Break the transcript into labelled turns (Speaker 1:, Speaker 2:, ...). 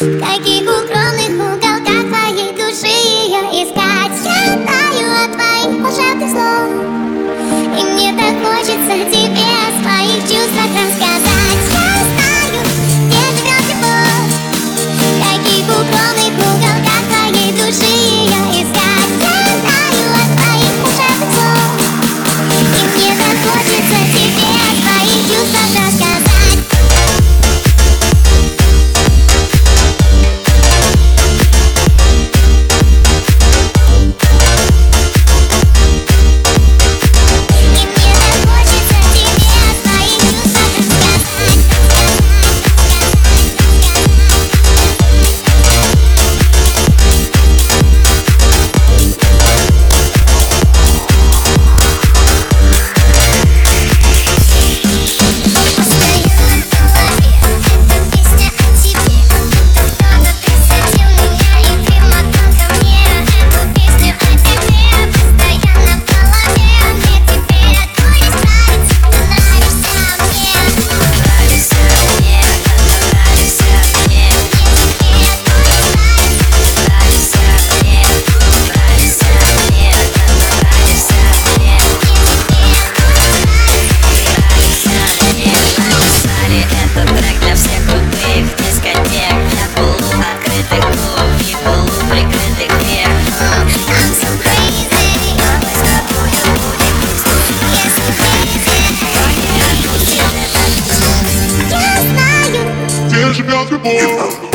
Speaker 1: В каких укромных уголках твоей души ее искать? Я знаю о твоих волшебных снах, и мне так хочется тебе о своих чувствах рассказать. Я знаю, где живет любовь, в каких укромных уголках твоей души ее искать. Я знаю о твоих волшебных снах, и мне так хочется тебе о своих чувствах рассказать.
Speaker 2: Живет любовь.